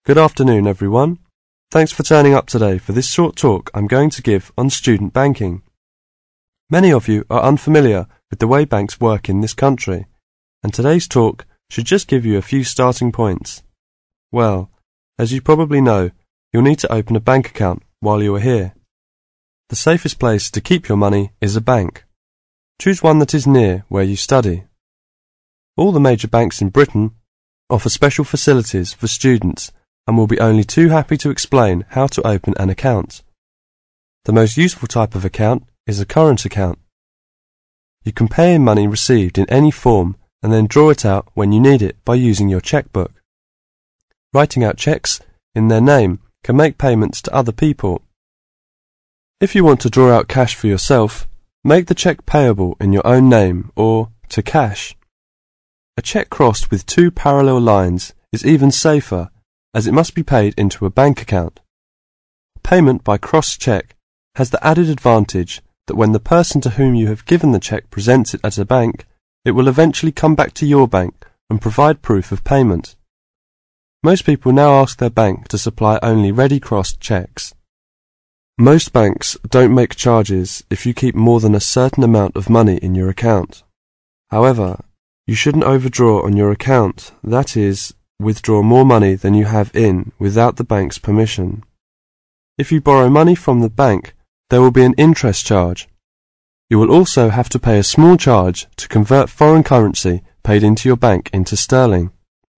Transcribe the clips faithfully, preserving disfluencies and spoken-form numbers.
Good afternoon, everyone. Thanks for turning up today for this short talk I'm going to give on student banking. Many of you are unfamiliar with the way banks work in this country, and today's talk should just give you a few starting points. Well, as you probably know, you'll need to open a bank account while you are here. The safest place to keep your money is a bank. Choose one that is near where you study. All the major banks in Britain offer special facilities for students and will be only too happy to explain how to open an account. The most useful type of account is a current account. You can pay in money received in any form and then draw it out when you need it by using your checkbook. Writing out cheques in their name can make payments to other people. If you want to draw out cash for yourself, make the cheque payable in your own name or to cash. A cheque crossed with two parallel lines is even safer, as it must be paid into a bank account. Payment by crossed cheque has the added advantage that when the person to whom you have given the cheque presents it at a bank, it will eventually come back to your bank and provide proof of payment. Most people now ask their bank to supply only ready crossed cheques. Most banks don't make charges if you keep more than a certain amount of money in your account. However, you shouldn't overdraw on your account, that is, withdraw more money than you have in without the bank's permission. If you borrow money from the bank, there will be an interest charge. You will also have to pay a small charge to convert foreign currency paid into your bank into sterling.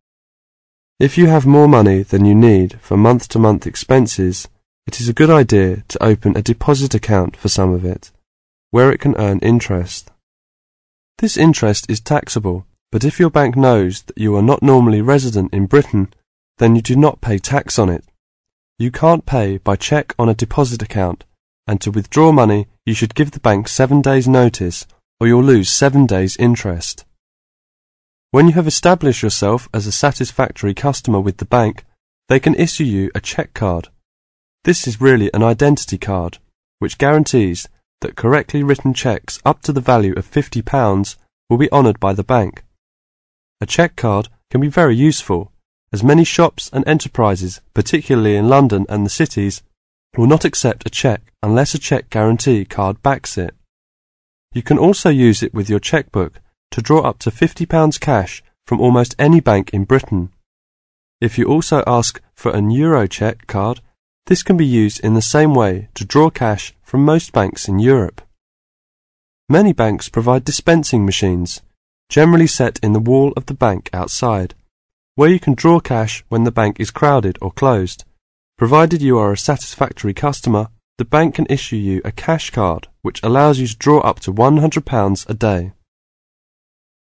If you have more money than you need for month-to-month expenses, it is a good idea to open a deposit account for some of it, where it can earn interest. This interest is taxable, but if your bank knows that you are not normally resident in Britain, then you do not pay tax on it. You can't pay by cheque on a deposit account, and to withdraw money you should give the bank seven days' notice, or you'll lose seven days' interest. When you have established yourself as a satisfactory customer with the bank, they can issue you a cheque card. This is really an identity card, which guarantees that correctly written cheques up to the value of fifty pounds will be honoured by the bank. A cheque card can be very useful, as many shops and enterprises, particularly in London and the cities, will not accept a cheque unless a cheque guarantee card backs it. You can also use it with your chequebook to draw up to fifty pounds cash from almost any bank in Britain. If you also ask for an Euro cheque card, this can be used in the same way to draw cash from most banks in Europe. Many banks provide dispensing machines, generally set in the wall of the bank outside, where you can draw cash when the bank is crowded or closed. Provided you are a satisfactory customer, the bank can issue you a cash card which allows you to draw up to one hundred pounds a day.